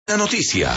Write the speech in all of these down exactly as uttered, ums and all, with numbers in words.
La noticia.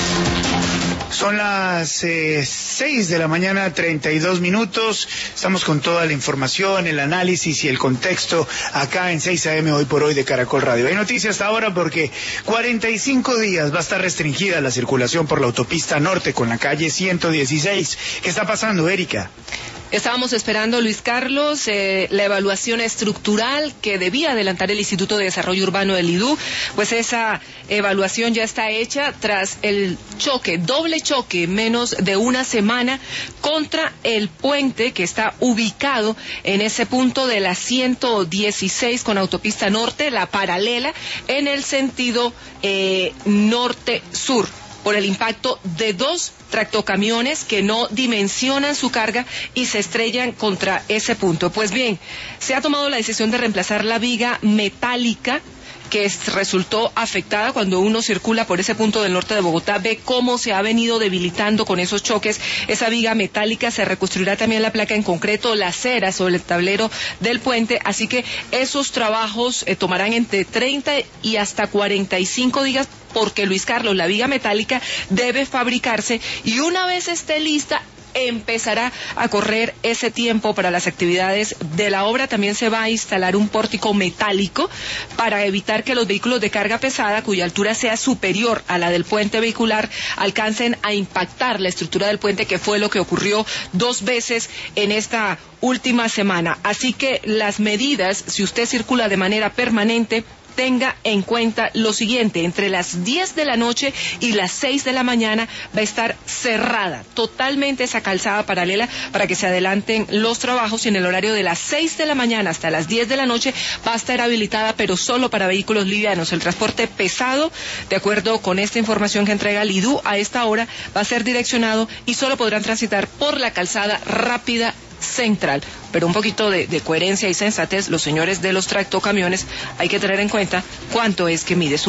Son las eh, seis de la mañana, treinta y dos minutos. Estamos con toda la información, el análisis y el contexto acá en seis a eme Hoy por Hoy de Caracol Radio. Hay noticias hasta ahora porque cuarenta y cinco días va a estar restringida la circulación por la autopista norte con la calle ciento dieciséis. ¿Qué está pasando, Erika? Estábamos esperando, Luis Carlos, eh, la evaluación estructural que debía adelantar el Instituto de Desarrollo Urbano del I D U. Pues esa evaluación ya está hecha tras el choque, doble choque, menos de una semana, contra el puente que está ubicado en ese punto de la ciento dieciséis con autopista norte, la paralela, en el sentido eh, norte-sur, por el impacto de dos tractocamiones que no dimensionan su carga y se estrellan contra ese punto. Pues bien, se ha tomado la decisión de reemplazar la viga metálica que resultó afectada cuando uno circula por ese punto del norte de Bogotá, ve cómo se ha venido debilitando con esos choques. Esa viga metálica, se reconstruirá también la placa en concreto, la acera sobre el tablero del puente, así que esos trabajos eh, tomarán entre treinta y hasta cuarenta y cinco días, porque, Luis Carlos, la viga metálica debe fabricarse y una vez esté lista, empezará a correr ese tiempo para las actividades de la obra. También se va a instalar un pórtico metálico para evitar que los vehículos de carga pesada, cuya altura sea superior a la del puente vehicular, alcancen a impactar la estructura del puente, que fue lo que ocurrió dos veces en esta última semana. Así que las medidas, si usted circula de manera permanente, tenga en cuenta lo siguiente: entre las diez de la noche y las seis de la mañana va a estar cerrada totalmente esa calzada paralela para que se adelanten los trabajos, y en el horario de las seis de la mañana hasta las diez de la noche va a estar habilitada, pero solo para vehículos livianos. El transporte pesado, de acuerdo con esta información que entrega el I D U, a esta hora va a ser direccionado y solo podrán transitar por la calzada rápida central. Pero un poquito de, de coherencia y sensatez, los señores de los tractocamiones, hay que tener en cuenta cuánto es que mide su